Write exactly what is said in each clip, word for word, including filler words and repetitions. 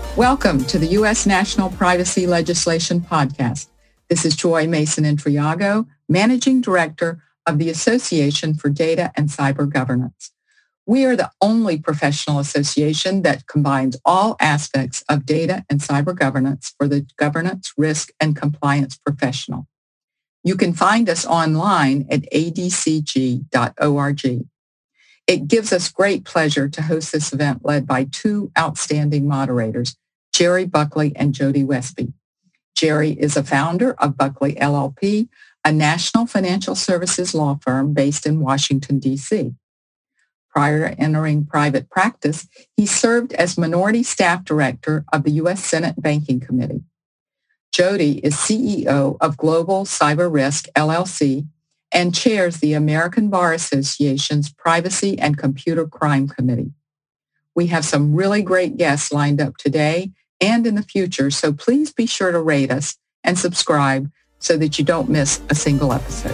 Welcome to the U S National Privacy Legislation Podcast. This is Joy Mason-Intriago, Managing Director of the Association for Data and Cyber Governance. We are the only professional association that combines all aspects of data and cyber governance for the governance, risk, and compliance professional. You can find us online at a d c g dot org. It gives us great pleasure to host this event led by two outstanding moderators, Jerry Buckley and Jody Westby. Jerry is a founder of Buckley L L P, a national financial services law firm based in Washington, D C. Prior to entering private practice, he served as Minority Staff Director of the U S Senate Banking Committee. Jody is C E O of Global Cyber Risk L L C and chairs the American Bar Association's Privacy and Computer Crime Committee. We have some really great guests lined up today and in the future, so please be sure to rate us and subscribe so that you don't miss a single episode.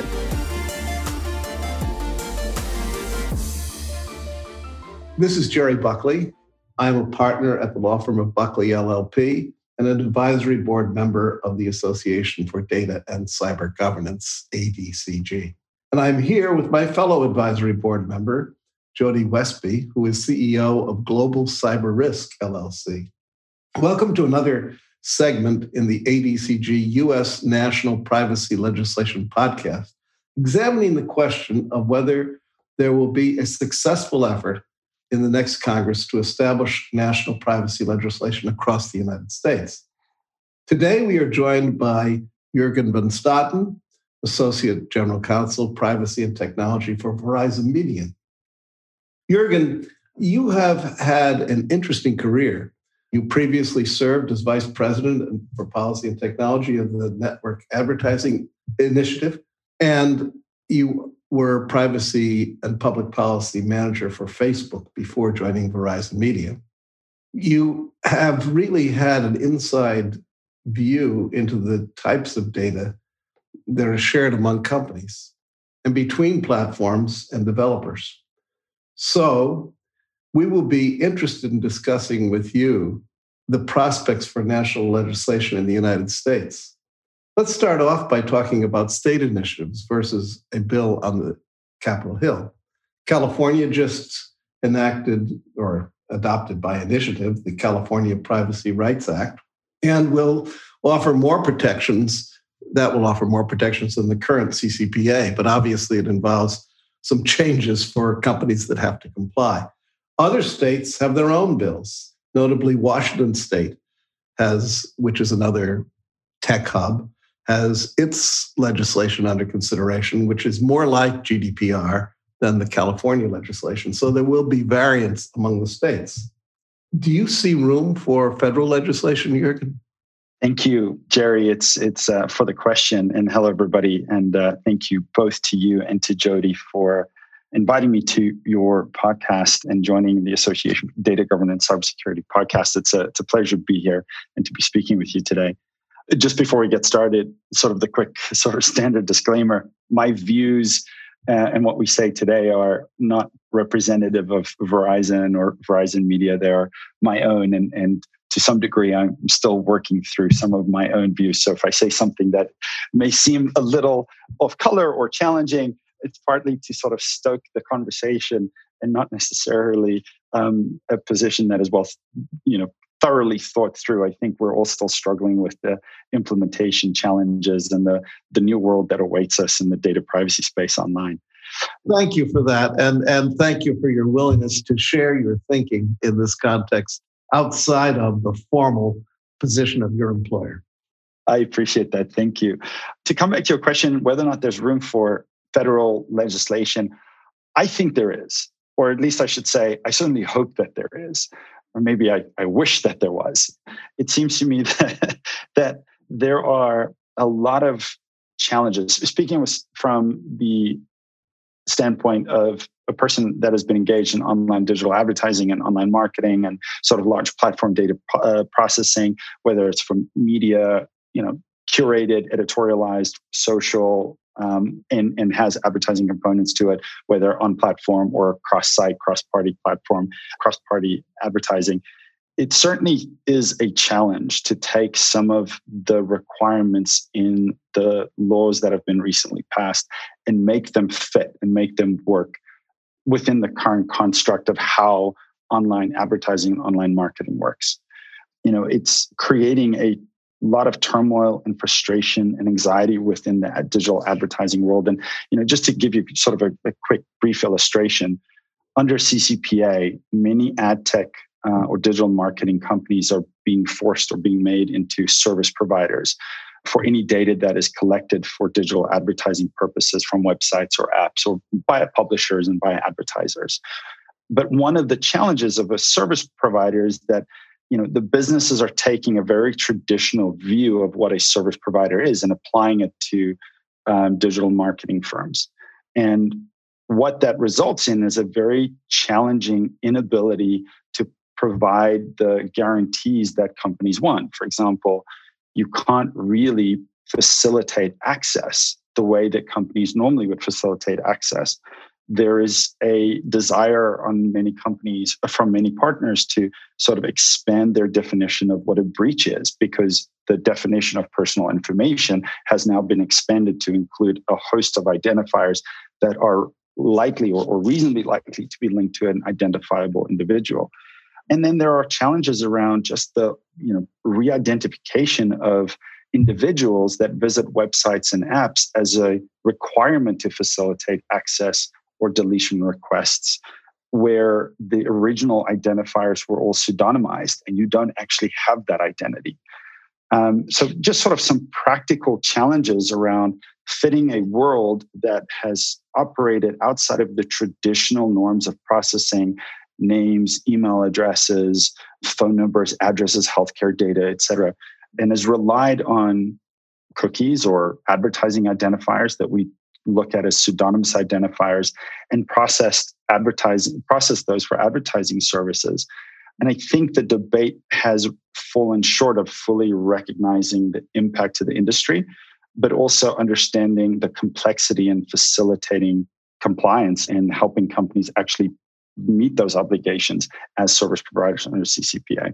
This is Jerry Buckley. I'm a partner at the law firm of Buckley L L P and an advisory board member of the Association for Data and Cyber Governance, A D C G. And I'm here with my fellow advisory board member, Jody Westby, who is C E O of Global Cyber Risk L L C. Welcome to another segment in the A D C G U S National Privacy Legislation Podcast, examining the question of whether there will be a successful effort in the next Congress to establish national privacy legislation across the United States. Today, we are joined by Jürgen von Staden, Associate General Counsel, Privacy and Technology for Verizon Media. Jürgen, you have had an interesting career. You previously served as Vice President for Policy and Technology of the Network Advertising Initiative, and you were Privacy and Public Policy Manager for Facebook before joining Verizon Media. You have really had an inside view into the types of data that are shared among companies and between platforms and developers. So we will be interested in discussing with you the prospects for national legislation in the United States. Let's start off by talking about state initiatives versus a bill on the Capitol Hill. California just enacted or adopted by initiative the California Privacy Rights Act and will offer more protections. That will offer more protections than the current C C P A, but obviously it involves some changes for companies that have to comply. Other states have their own bills. Notably, Washington State has, which is another tech hub, has its legislation under consideration, which is more like G D P R than the California legislation. So there will be variance among the states. Do you see room for federal legislation, Jürgen? Thank you, Jerry. It's it's uh, for the question, and hello, everybody. And uh, thank you both to you and to Jody for inviting me to your podcast and joining the Association for Data Governance Cybersecurity podcast. It's a, it's a pleasure to be here and to be speaking with you today. Just before we get started, sort of the quick sort of standard disclaimer, my views uh, and what we say today are not representative of Verizon or Verizon Media. They're my own. And, and to some degree, I'm still working through some of my own views. So if I say something that may seem a little off color or challenging, it's partly to sort of stoke the conversation and not necessarily um, a position that is well, you know, thoroughly thought through. I think we're all still struggling with the implementation challenges and the, the new world that awaits us in the data privacy space online. Thank you for that. And, and thank you for your willingness to share your thinking in this context outside of the formal position of your employer. I appreciate that. Thank you. To come back to your question, whether or not there's room for federal legislation, I think there is, or at least I should say, I certainly hope that there is. Or maybe I, I wish that there was. It seems to me that, that there are a lot of challenges. Speaking from the standpoint of a person that has been engaged in online digital advertising and online marketing and sort of large platform data uh, processing, whether it's from media, you know, curated, editorialized, social, um, and, and has advertising components to it, whether on platform or cross-site, cross-party platform, cross-party advertising. it certainly is a challenge to take some of the requirements in the laws that have been recently passed and make them fit and make them work within the current construct of how online advertising and online marketing works. You know, it's creating a lot of turmoil and frustration and anxiety within the digital advertising world. And, you know, just to give you sort of a, a quick, brief illustration, under C C P A, many ad tech uh, or digital marketing companies are being forced or being made into service providers for any data that is collected for digital advertising purposes from websites or apps or by publishers and by advertisers. But one of the challenges of a service provider is that, you know, the businesses are taking a very traditional view of what a service provider is and applying it to um, digital marketing firms. And what that results in is a very challenging inability to provide the guarantees that companies want. For example, you can't really facilitate access the way that companies normally would facilitate access. There is a desire on many companies, from many partners, to sort of expand their definition of what a breach is, because the definition of personal information has now been expanded to include a host of identifiers that are likely or, or reasonably likely to be linked to an identifiable individual. And then there are challenges around just the, you know, re-identification of individuals that visit websites and apps as a requirement to facilitate access or deletion requests, where the original identifiers were all pseudonymized and you don't actually have that identity. Um, so just sort of some practical challenges around fitting a world that has operated outside of the traditional norms of processing names, email addresses, phone numbers, addresses, healthcare data, et cetera, and has relied on cookies or advertising identifiers that we look at as pseudonymous identifiers and processed advertising, process those for advertising services. And I think the debate has fallen short of fully recognizing the impact to the industry, but also understanding the complexity and facilitating compliance and helping companies actually meet those obligations as service providers under C C P A.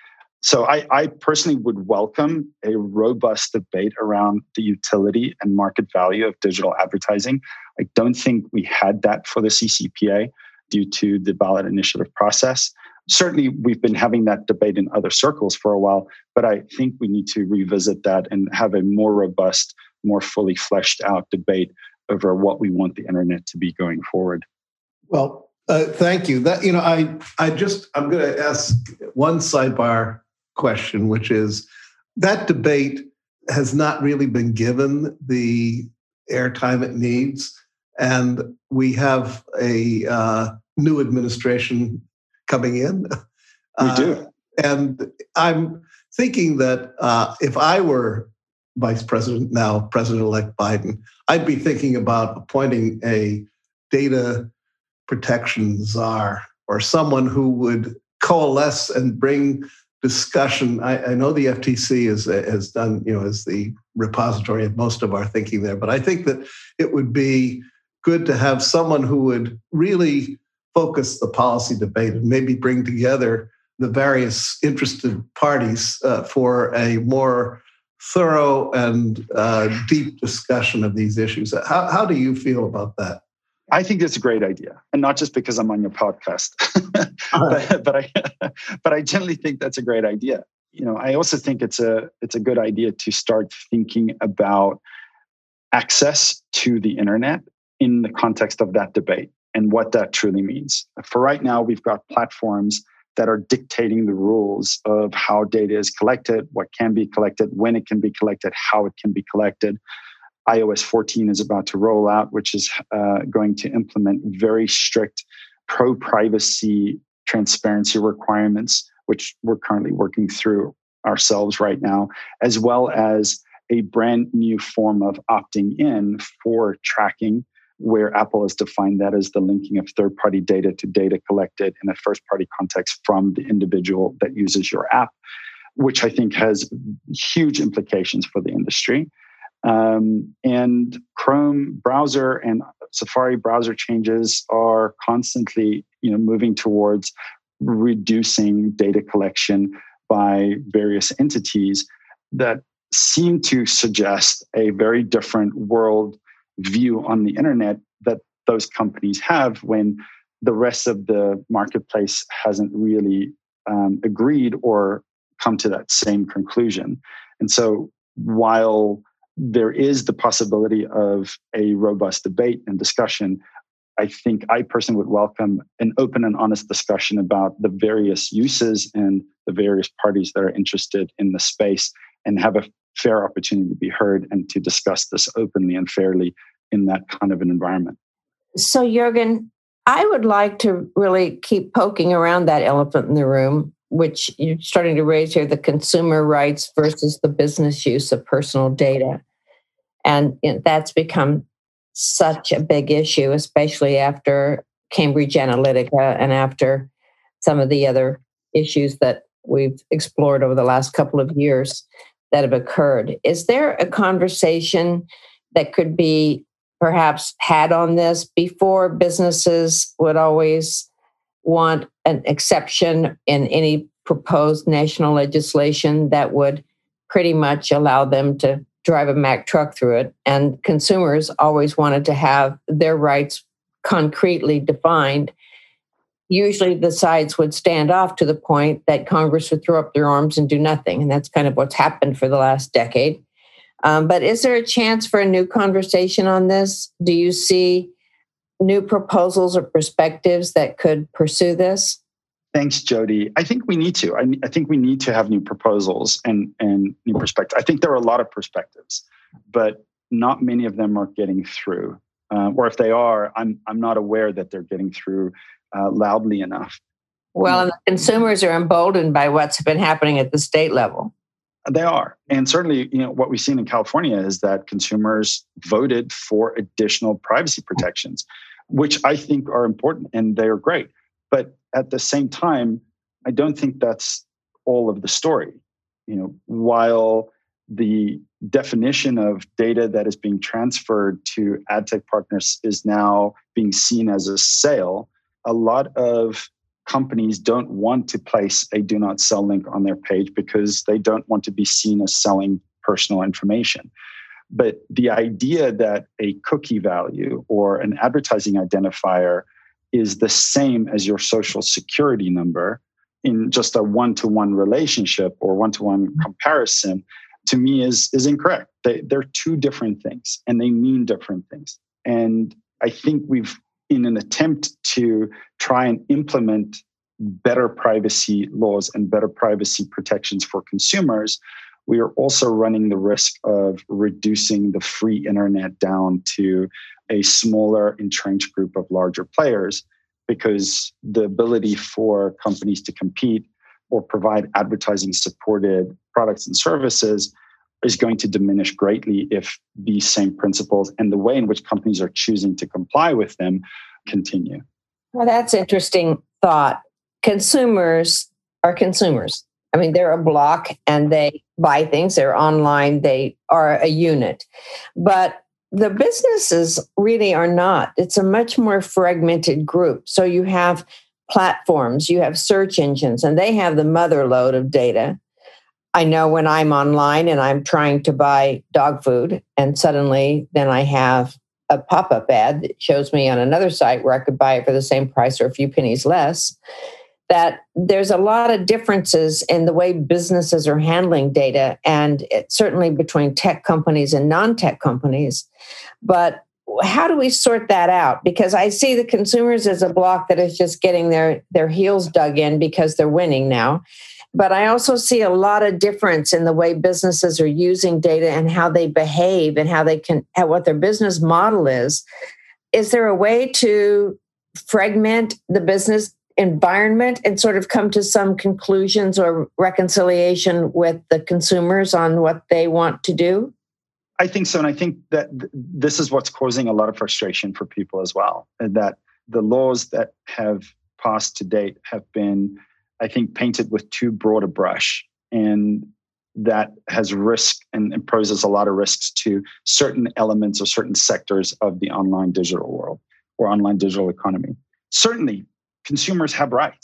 So I, I personally would welcome a robust debate around the utility and market value of digital advertising. I don't think we had that for the C C P A due to the ballot initiative process. Certainly, we've been having that debate in other circles for a while, but I think we need to revisit that and have a more robust, more fully fleshed out debate over what we want the internet to be going forward. Well, uh, thank you. That, you know, I, I just, I'm going to ask one sidebar question, which is that debate has not really been given the airtime it needs. And we have a uh, new administration coming in. We do. Uh, and I'm thinking that uh, if I were Vice President, now President-elect Biden, I'd be thinking about appointing a data protection czar or someone who would coalesce and bring discussion. I, I know the F T C is, has done, you know, is the repository of most of our thinking there, but I think that it would be good to have someone who would really focus the policy debate and maybe bring together the various interested parties uh, for a more thorough and uh, deep discussion of these issues. How, how do you feel about that? I think it's a great idea, and not just because I'm on your podcast, but, but I but I generally think that's a great idea. You know, I also think it's a it's a good idea to start thinking about access to the internet in the context of that debate and what that truly means. For right now, we've got platforms that are dictating the rules of how data is collected, what can be collected, when it can be collected, how it can be collected. i O S fourteen is about to roll out, which is uh, going to implement very strict pro-privacy transparency requirements, which we're currently working through ourselves right now, as well as a brand new form of opting in for tracking, where Apple has defined that as the linking of third-party data to data collected in a first-party context from the individual that uses your app, which I think has huge implications for the industry. Um, and Chrome browser and Safari browser changes are constantly, you know, moving towards reducing data collection by various entities that seem to suggest a very different world view on the internet that those companies have when the rest of the marketplace hasn't really um, agreed or come to that same conclusion. And so while there is the possibility of a robust debate and discussion, I think I personally would welcome an open and honest discussion about the various uses and the various parties that are interested in the space and have a fair opportunity to be heard and to discuss this openly and fairly in that kind of an environment. So, Jürgen, I would like to really keep poking around that elephant in the room, which you're starting to raise here, the consumer rights versus the business use of personal data. And you know, that's become such a big issue, especially after Cambridge Analytica and after some of the other issues that we've explored over the last couple of years that have occurred. Is there a conversation that could be perhaps had on this? Before, businesses would always want an exception in any proposed national legislation that would pretty much allow them to drive a Mack truck through it. And consumers always wanted to have their rights concretely defined. Usually the sides would stand off to the point that Congress would throw up their arms and do nothing. And that's kind of what's happened for the last decade. Um, but is there a chance for a new conversation on this? Do you see new proposals or perspectives that could pursue this? Thanks, Jody. I think we need to. I, I think we need to have new proposals and, and new perspectives. I think there are a lot of perspectives, but not many of them are getting through. Uh, or if they are, I'm I'm not aware that they're getting through uh, loudly enough. Well, and the consumers are emboldened by what's been happening at the state level. They are. And certainly, you know, what we've seen in California is that consumers voted for additional privacy protections, which I think are important and they're great. But at the same time, I don't think that's all of the story. You know, while the definition of data that is being transferred to ad tech partners is now being seen as a sale, a lot of companies don't want to place a do not sell link on their page because they don't want to be seen as selling personal information. But the idea that a cookie value or an advertising identifier is the same as your social security number in just a one-to-one relationship or one-to-one comparison, to me is, is incorrect. They, they're two different things and they mean different things. And I think we've, in an attempt to try and implement better privacy laws and better privacy protections for consumers, we are also running the risk of reducing the free internet down to a smaller entrenched group of larger players, because the ability for companies to compete or provide advertising supported products and services is going to diminish greatly if these same principles and the way in which companies are choosing to comply with them continue. Well, that's interesting thought. Consumers are consumers. I mean, they're a block and they buy things, they're online, they are a unit. But the businesses really are not. It's a much more fragmented group. So you have platforms, you have search engines, and they have the mother lode of data. I know when I'm online and I'm trying to buy dog food, and suddenly then I have a pop-up ad that shows me on another site where I could buy it for the same price or a few pennies less, that there's a lot of differences in the way businesses are handling data, and it, certainly between tech companies and non-tech companies. But how do we sort that out? Because I see the consumers as a block that is just getting their, their heels dug in because they're winning now. But I also see a lot of difference in the way businesses are using data and how they behave and how they can, what their business model is. Is there a way to fragment the business environment and sort of come to some conclusions or reconciliation with the consumers on what they want to do? I think so. And I think that th- this is what's causing a lot of frustration for people as well. And that the laws that have passed to date have been, I think, painted with too broad a brush. And that has risk and, and poses a lot of risks to certain elements or certain sectors of the online digital world or online digital economy. Certainly, consumers have rights.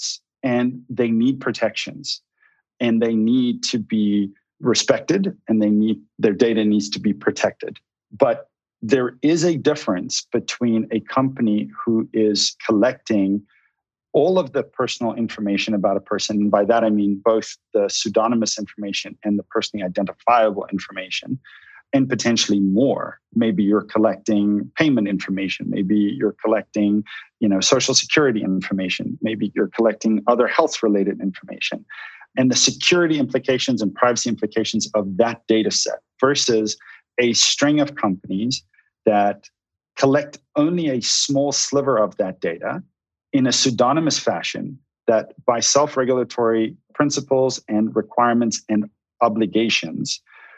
and they need protections, and they need to be respected, and they need their data needs to be protected. But there is a difference between a company who is collecting all of the personal information about a person. And by that, I mean both the pseudonymous information and the personally identifiable information, and potentially more. Maybe you're collecting payment information. Maybe you're collecting, you know, social security information. Maybe you're collecting other health-related information. And the security implications and privacy implications of that data set versus a string of companies that collect only a small sliver of that data in a pseudonymous fashion that by self-regulatory principles and requirements and obligations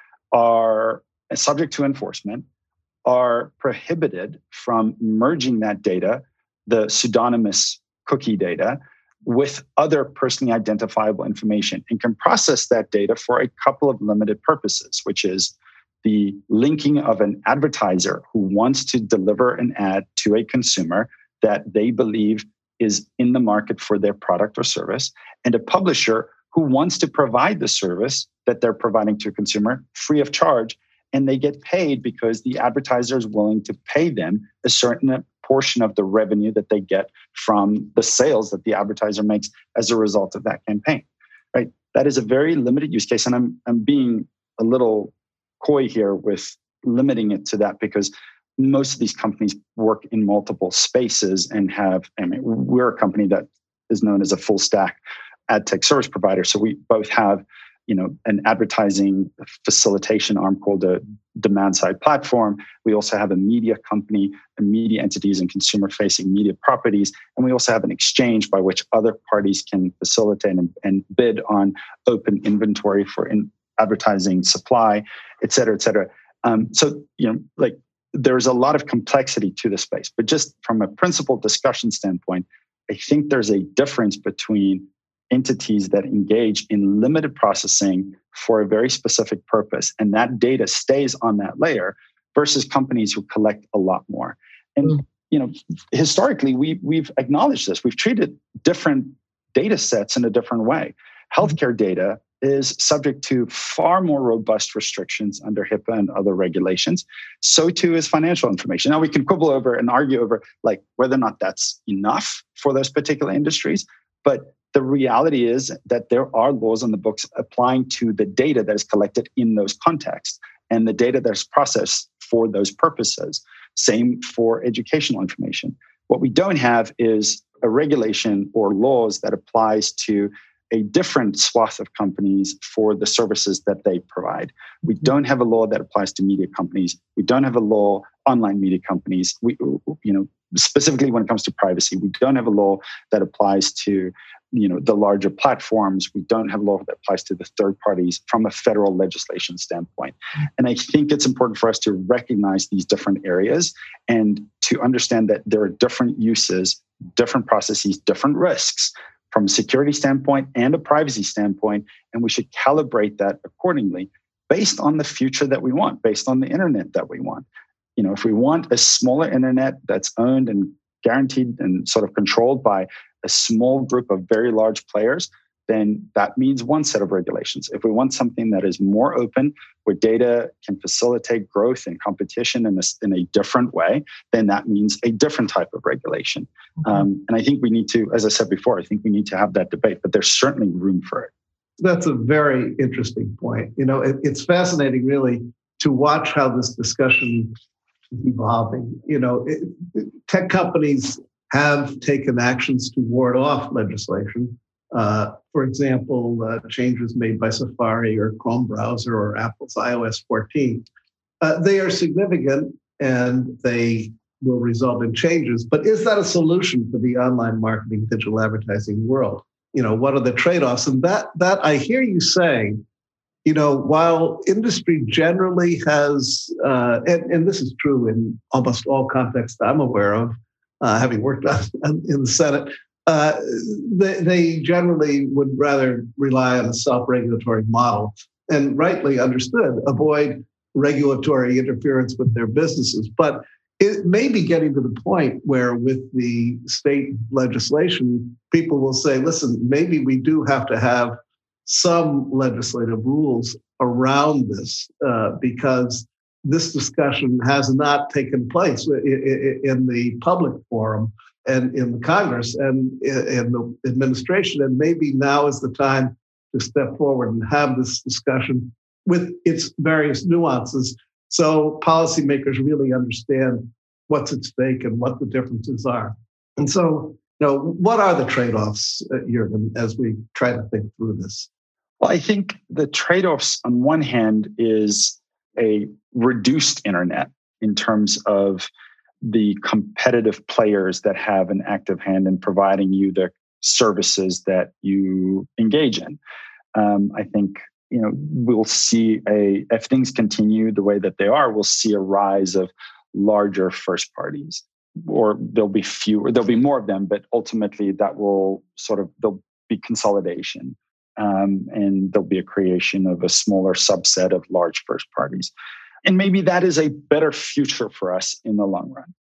are subject to enforcement, are prohibited from merging that data, the pseudonymous cookie data, with other personally identifiable information, and can process that data for a couple of limited purposes, which is the linking of an advertiser who wants to deliver an ad to a consumer that they believe is in the market for their product or service, and a publisher who wants to provide the service that they're providing to a consumer free of charge, and they get paid because the advertiser is willing to pay them a certain portion of the revenue that they get from the sales that the advertiser makes as a result of that campaign, right? That is a very limited use case, and I'm I'm being a little coy here with limiting it to that because most of these companies work in multiple spaces and have, I mean, we're a company that is known as a full stack ad tech service provider. So we both have, you know, an advertising facilitation arm called a demand side platform. We also have a media company, and media entities and consumer facing media properties. And we also have an exchange by which other parties can facilitate and, and bid on open inventory for in advertising supply, et cetera, et cetera. Um, so, you know, like there's a lot of complexity to the space, but just from a principled discussion standpoint, I think there's a difference between entities that engage in limited processing for a very specific purpose, and that data stays on that layer, versus companies who collect a lot more. And mm. you know, historically, we we've acknowledged this. We've treated different data sets in a different way. Healthcare data is subject to far more robust restrictions under HIPAA and other regulations. So too is financial information. Now we can quibble over and argue over like whether or not that's enough for those particular industries, but the reality is that there are laws on the books applying to the data that is collected in those contexts and the data that is processed for those purposes. Same for educational information. What we don't have is a regulation or laws that applies to a different swath of companies for the services that they provide. We don't have a law that applies to media companies. We don't have a law online media companies. We, you know, specifically when it comes to privacy, we don't have a law that applies to, you know, the larger platforms. We don't have a law that applies to the third parties from a federal legislation standpoint. And I think it's important for us to recognize these different areas and to understand that there are different uses, different processes, different risks from a security standpoint and a privacy standpoint, and we should calibrate that accordingly based on the future that we want, based on the internet that we want. You know, if we want a smaller internet that's owned and guaranteed and sort of controlled by a small group of very large players, then that means one set of regulations. If we want something that is more open, where data can facilitate growth and competition in a, in a different way, then that means a different type of regulation. Mm-hmm. Um, and I think we need to, as I said before, I think we need to have that debate, but there's certainly room for it. That's a very interesting point. You know, it, it's fascinating really to watch how this discussion is evolving. You know, it, it, tech companies have taken actions to ward off legislation. Uh, for example, uh, changes made by Safari or Chrome browser or Apple's i O S fourteen. Uh, they are significant and they will result in changes. But is that a solution for the online marketing, digital advertising world? You know, what are the trade-offs? And that that I hear you saying, you know, while industry generally has, uh, and, and this is true in almost all contexts I'm aware of, uh, having worked on, in the Senate, Uh, they, they generally would rather rely on a self-regulatory model and rightly understood, avoid regulatory interference with their businesses. But it may be getting to the point where with the state legislation, people will say, listen, maybe we do have to have some legislative rules around this uh, because this discussion has not taken place in the public forum and in the Congress and in the administration. And maybe now is the time to step forward and have this discussion with its various nuances so policymakers really understand what's at stake and what the differences are. And so, you know, what are the trade-offs, uh, Jürgen, as we try to think through this? Well, I think the trade-offs on one hand is a reduced internet in terms of the competitive players that have an active hand in providing you the services that you engage in. Um, I think, you know, we'll see a, if things continue the way that they are, we'll see a rise of larger first parties, or there'll be fewer, there'll be more of them, but ultimately that will sort of, there'll be consolidation. Um, and there'll be a creation of a smaller subset of large first parties. And maybe that is a better future for us in the long run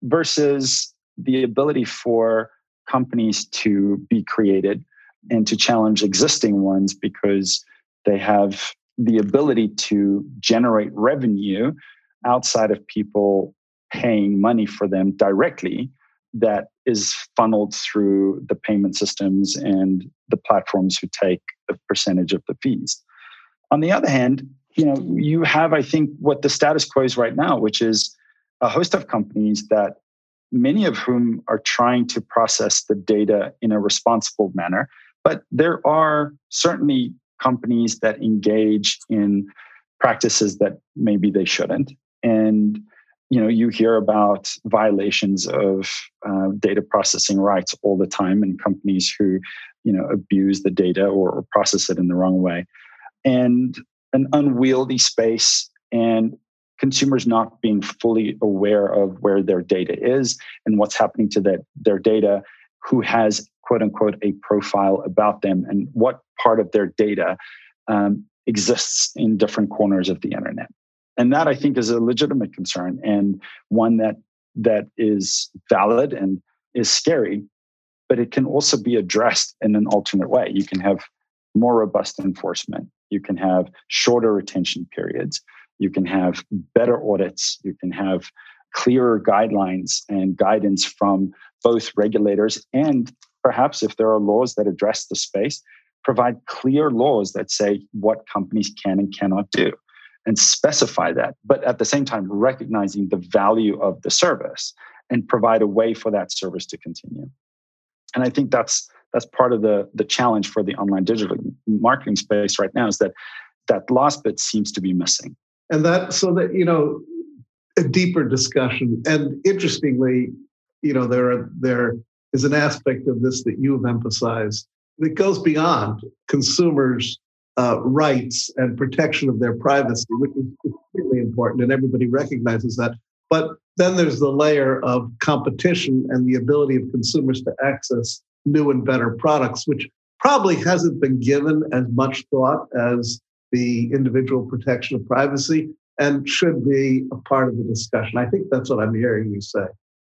versus the ability for companies to be created and to challenge existing ones because they have the ability to generate revenue outside of people paying money for them directly that is funneled through the payment systems and the platforms who take a percentage of the fees. On the other hand, you know, you have, I think, what the status quo is right now, which is a host of companies that many of whom are trying to process the data in a responsible manner. But there are certainly companies that engage in practices that maybe they shouldn't. And you know, you hear about violations of uh, data processing rights all the time, and companies who, you know, abuse the data or, or process it in the wrong way, and an unwieldy space, and consumers not being fully aware of where their data is and what's happening to that their data, who has quote unquote a profile about them, and what part of their data um, exists in different corners of the internet. And that, I think, is a legitimate concern, and one that that is valid and is scary, but it can also be addressed in an alternate way. You can have more robust enforcement. You can have shorter retention periods. You can have better audits. You can have clearer guidelines and guidance from both regulators and perhaps, if there are laws that address the space, provide clear laws that say what companies can and cannot do, and specify that, but at the same time, recognizing the value of the service and provide a way for that service to continue. And I think that's that's part of the, the challenge for the online digital marketing space right now, is that that last bit seems to be missing. And that, so that, you know, a deeper discussion. And interestingly, you know, there are, there is an aspect of this that you've emphasized that goes beyond consumers' Uh, rights and protection of their privacy, which is extremely important, and everybody recognizes that. But then there's the layer of competition and the ability of consumers to access new and better products, which probably hasn't been given as much thought as the individual protection of privacy, and should be a part of the discussion. I think that's what I'm hearing you say.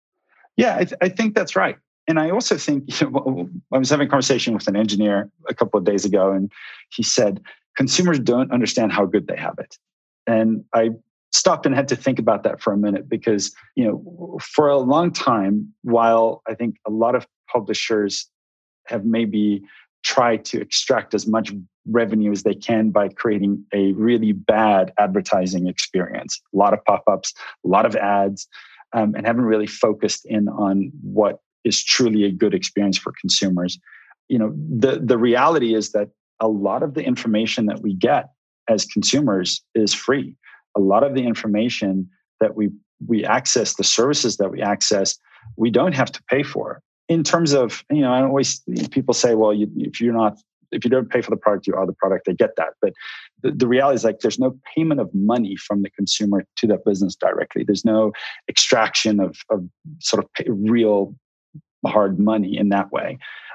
Yeah, I, th- I think that's right. And I also think, you know, I was having a conversation with an engineer a couple of days ago, and he said, consumers don't understand how good they have it. And I stopped and had to think about that for a minute, because, you know, for a long time, while I think a lot of publishers have maybe tried to extract as much revenue as they can by creating a really bad advertising experience, a lot of pop-ups, a lot of ads, um, and haven't really focused in on what is truly a good experience for consumers. You know, the, the reality is that a lot of the information that we get as consumers is free. A lot of the information that we we access, the services that we access, we don't have to pay for. In terms of, you know, I always, people say, well, you, if you're not, if you don't pay for the product, you are the product. They get that. But the, the reality is, like, there's no payment of money from the consumer to that business directly. There's no extraction of, of sort of pay, real hard money in that way.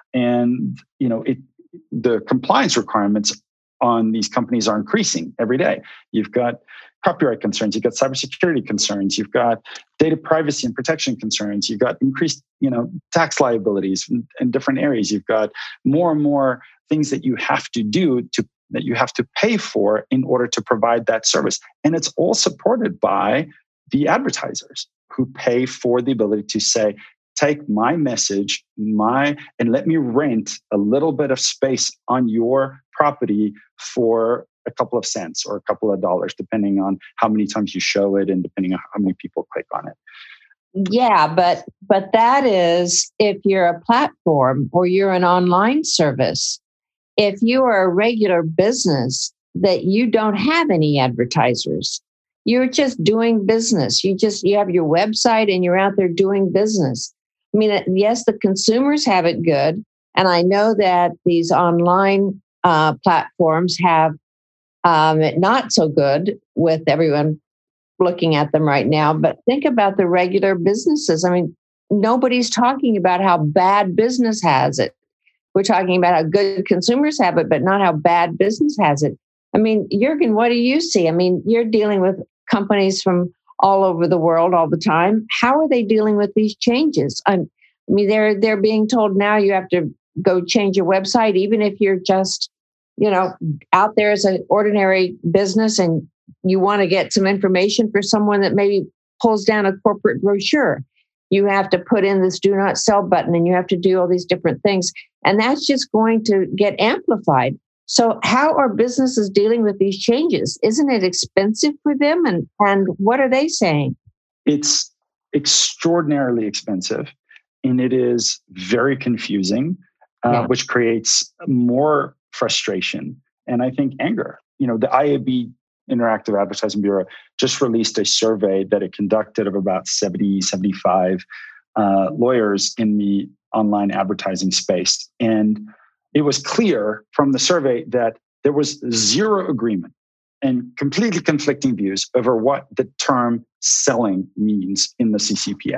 And, you know, it, the compliance requirements on these companies are increasing every day. You've got copyright concerns, you've got cybersecurity concerns, you've got data privacy and protection concerns, you've got increased, you know, tax liabilities in, in different areas. You've got more and more things that you have to do to that you have to pay for in order to provide that service. And it's all supported by the advertisers who pay for the ability to say, take my message, my, and let me rent a little bit of space on your property for a couple of cents or a couple of dollars, depending on how many times you show it and depending on how many people click on it. Yeah, but but that is if you're a platform or you're an online service. If you are a regular business that you don't have any advertisers, you're just doing business. You just you have your website and you're out there doing business. I mean, yes, the consumers have it good, and I know that these online uh, platforms have Um, not so good with everyone looking at them right now. But think about the regular businesses. I mean, nobody's talking about how bad business has it. We're talking about how good consumers have it, but not how bad business has it. I mean, Jürgen, what do you see? I mean, you're dealing with companies from all over the world all the time. How are they dealing with these changes? I'm, I mean, they're they're being told now you have to go change your website, even if you're just you know, out there as an ordinary business and you want to get some information for someone that maybe pulls down a corporate brochure. You have to put in this do not sell button and you have to do all these different things. And that's just going to get amplified. So how are businesses dealing with these changes? Isn't it expensive for them? And, and what are they saying? It's extraordinarily expensive and it is very confusing, uh, yeah. which creates more frustration and I think anger. You know, the I A B Interactive Advertising Bureau just released a survey that it conducted of about seventy, seventy-five uh, lawyers in the online advertising space. And it was clear from the survey that there was zero agreement and completely conflicting views over what the term selling means in the C C P A.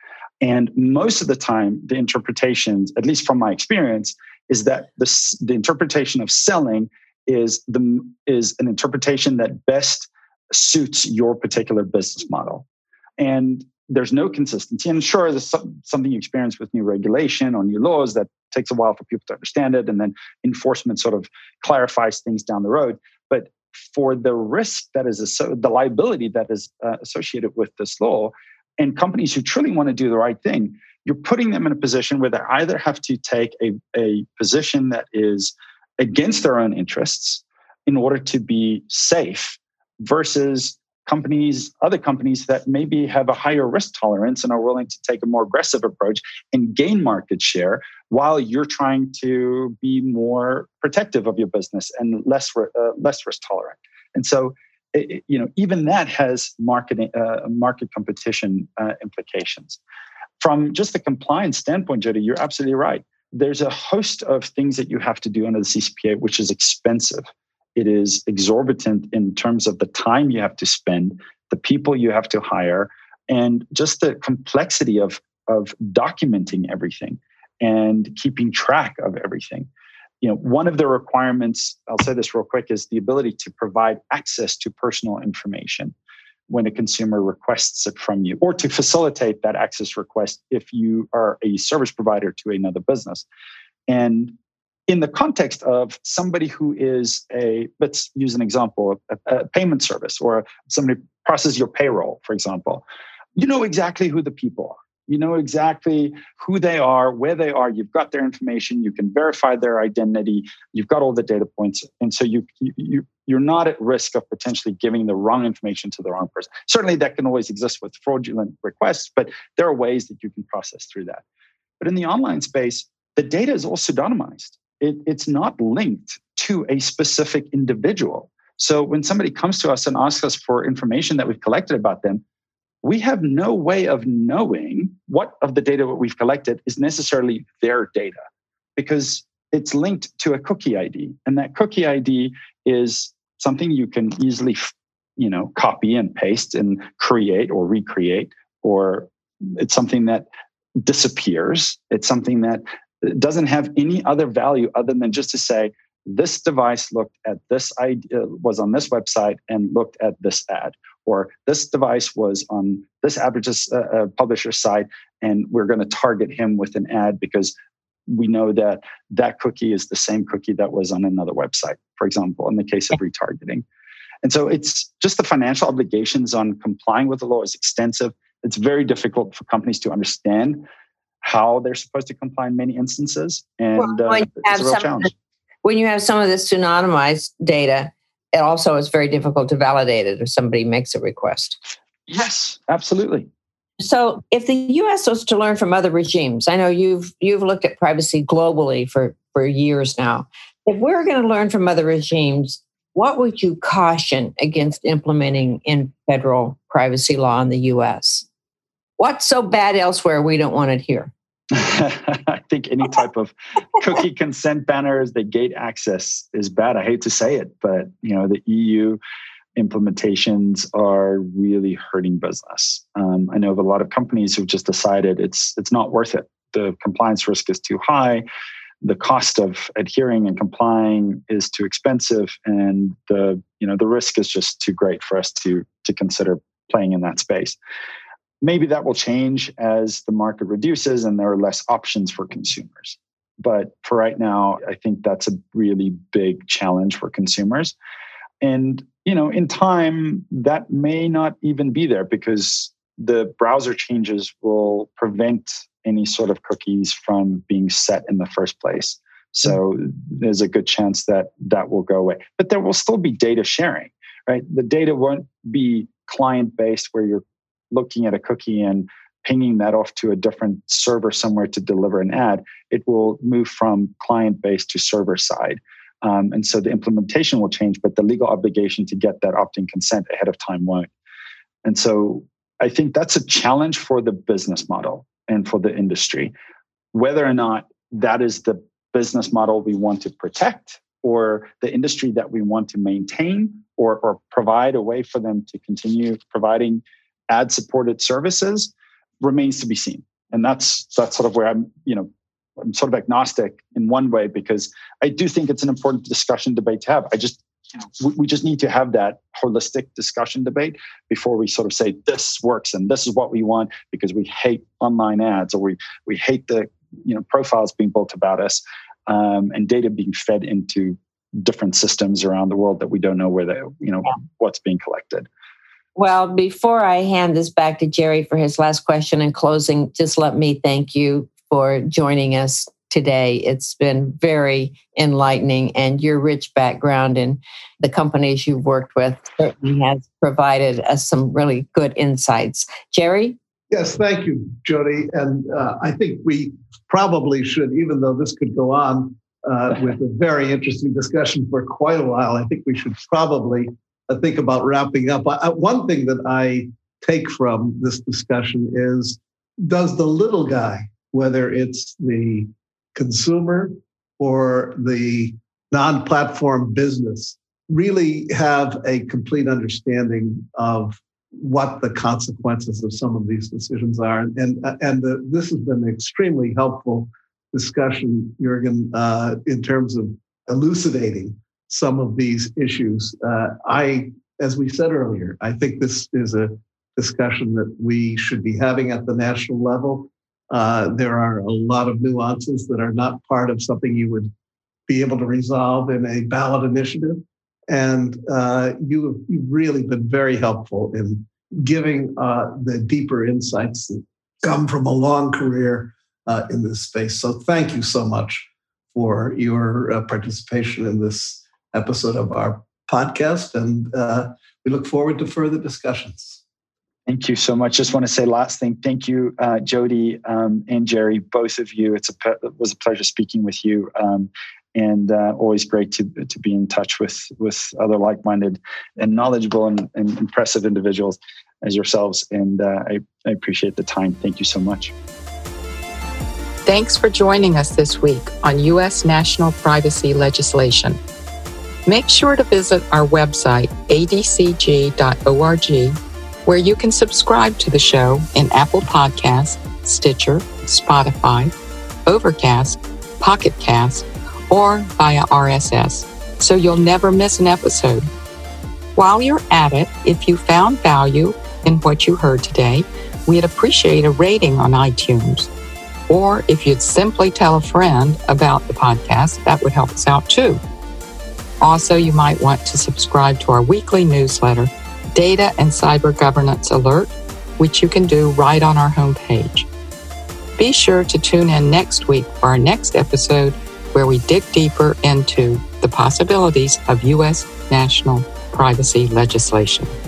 And most of the time, the interpretations, at least from my experience, is that the, the interpretation of selling is the is an interpretation that best suits your particular business model. And there's no consistency. And sure, there's some, something you experience with new regulation or new laws that takes a while for people to understand it. And then enforcement sort of clarifies things down the road. But for the risk that is, the liability that is uh, associated with this law, and companies who truly want to do the right thing, you're putting them in a position where they either have to take a, a position that is against their own interests in order to be safe versus companies, other companies that maybe have a higher risk tolerance and are willing to take a more aggressive approach and gain market share while you're trying to be more protective of your business and less uh, less risk tolerant. And so, it, you know, even that has marketing uh, market competition uh, implications. From just the compliance standpoint, Jody, you're absolutely right. There's a host of things that you have to do under the C C P A, which is expensive. It is exorbitant in terms of the time you have to spend, the people you have to hire, and just the complexity of, of documenting everything and keeping track of everything. You know, one of the requirements, I'll say this real quick, is the ability to provide access to personal information when a consumer requests it from you, or to facilitate that access request if you are a service provider to another business. And in the context of somebody who is a, let's use an example, a, a payment service, or somebody processes your payroll, for example, you know exactly who the people are. You know exactly who they are, where they are. You've got their information. You can verify their identity. You've got all the data points. And so you, you, you're not at risk of potentially giving the wrong information to the wrong person. Certainly that can always exist with fraudulent requests, but there are ways that you can process through that. But in the online space, the data is all pseudonymized. It, it's not linked to a specific individual. So when somebody comes to us and asks us for information that we've collected about them, we have no way of knowing what of the data that we've collected is necessarily their data, because it's linked to a cookie I D. And that cookie I D is something you can easily, you know, copy and paste and create or recreate, or it's something that disappears. It's something that doesn't have any other value other than just to say, this device looked at this idea, was on this website and looked at this ad, or this device was on this advertise, uh, uh, publisher site, and we're going to target him with an ad because we know that that cookie is the same cookie that was on another website, for example, in the case of retargeting. And so it's just the financial obligations on complying with the law is extensive. It's very difficult for companies to understand how they're supposed to comply in many instances. And well, uh, it's a real challenge. The, when you have some of this pseudonymized data, it also is very difficult to validate it if somebody makes a request. Yes, absolutely. So if the U S was to learn from other regimes, I know you've you've looked at privacy globally for, for years now. If we're going to learn from other regimes, what would you caution against implementing in federal privacy law in the U S? What's so bad elsewhere we don't want it here? I think any type of cookie consent banners that gate access is bad. I hate to say it, but you know the E U implementations are really hurting business. Um, I know of a lot of companies who've just decided it's it's not worth it. The compliance risk is too high. The cost of adhering and complying is too expensive, and the you know the risk is just too great for us to to consider playing in that space. Maybe that will change as the market reduces and there are less options for consumers. But for right now, I think that's a really big challenge for consumers. And you know, in time, that may not even be there because the browser changes will prevent any sort of cookies from being set in the first place. So mm-hmm. there's a good chance that that will go away. But there will still be data sharing, right? The data won't be client-based where you're looking at a cookie and pinging that off to a different server somewhere to deliver an ad. It will move from client-based to server-side. Um, and so the implementation will change, but the legal obligation to get that opt-in consent ahead of time won't. And so I think that's a challenge for the business model and for the industry. Whether or not that is the business model we want to protect or the industry that we want to maintain or, or provide a way for them to continue providing ad-supported services remains to be seen. And that's that's sort of where I'm, you know, I'm sort of agnostic in one way because I do think it's an important discussion debate to have. I just, you know, we, we just need to have that holistic discussion debate before we sort of say this works and this is what we want because we hate online ads or we we hate the you know profiles being built about us um, and data being fed into different systems around the world that we don't know where they you know yeah. what's being collected. Well, before I hand this back to Jerry for his last question and closing, just let me thank you for joining us today. It's been very enlightening, and your rich background in the companies you've worked with certainly has provided us some really good insights. Jerry? Yes, thank you, Jody. And uh, I think we probably should, even though this could go on uh, with a very interesting discussion for quite a while, I think we should probably uh, think about wrapping up. I, one thing that I take from this discussion is, does the little guy, whether it's the consumer or the non-platform business, really have a complete understanding of what the consequences of some of these decisions are? And and, and the, this has been an extremely helpful discussion, Jürgen, uh, in terms of elucidating some of these issues. Uh, I, as we said earlier, I think this is a discussion that we should be having at the national level. Uh, there are a lot of nuances that are not part of something you would be able to resolve in a ballot initiative. And uh, you have you've really been very helpful in giving uh, the deeper insights that come from a long career uh, in this space. So thank you so much for your uh, participation in this episode of our podcast. And uh, we look forward to further discussions. Thank you so much. Just want to say last thing. Thank you, uh, Jody um, and Jerry, both of you. It's a it was a pleasure speaking with you, um, and uh, always great to to be in touch with with other like-minded and knowledgeable and, and impressive individuals as yourselves. And uh, I, I appreciate the time. Thank you so much. Thanks for joining us this week on U S national privacy legislation. Make sure to visit our website, a d c g dot org, where you can subscribe to the show in Apple Podcasts, Stitcher, Spotify, Overcast, Pocket Cast, or via R S S, so you'll never miss an episode. While you're at it, if you found value in what you heard today, we'd appreciate a rating on iTunes. Or if you'd simply tell a friend about the podcast, that would help us out too. Also, you might want to subscribe to our weekly newsletter, Data and Cyber Governance Alert, which you can do right on our homepage. Be sure to tune in next week for our next episode, where we dig deeper into the possibilities of U S national privacy legislation.